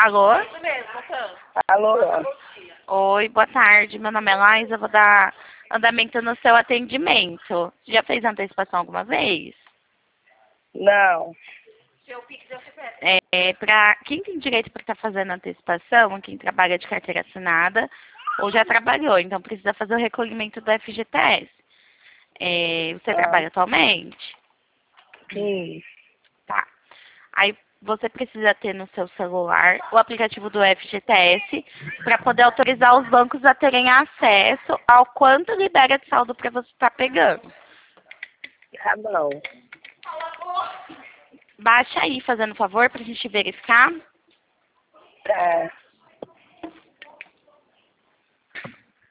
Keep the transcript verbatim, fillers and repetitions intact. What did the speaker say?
Alô? Alô? Oi, boa tarde. Meu nome é Laís. Eu vou dar andamento no seu atendimento. Você já fez antecipação alguma vez? Não. É, pra, quem tem direito para estar fazendo antecipação, quem trabalha de carteira assinada ou já trabalhou, então precisa fazer o recolhimento do F G T S. É, você Ah, trabalha atualmente? sim. Tá. Aí você precisa ter no seu celular o aplicativo do F G T S para poder autorizar os bancos a terem acesso ao quanto libera de saldo para você estar pegando. Tá bom. Baixa aí, fazendo favor, para a gente verificar. Tá.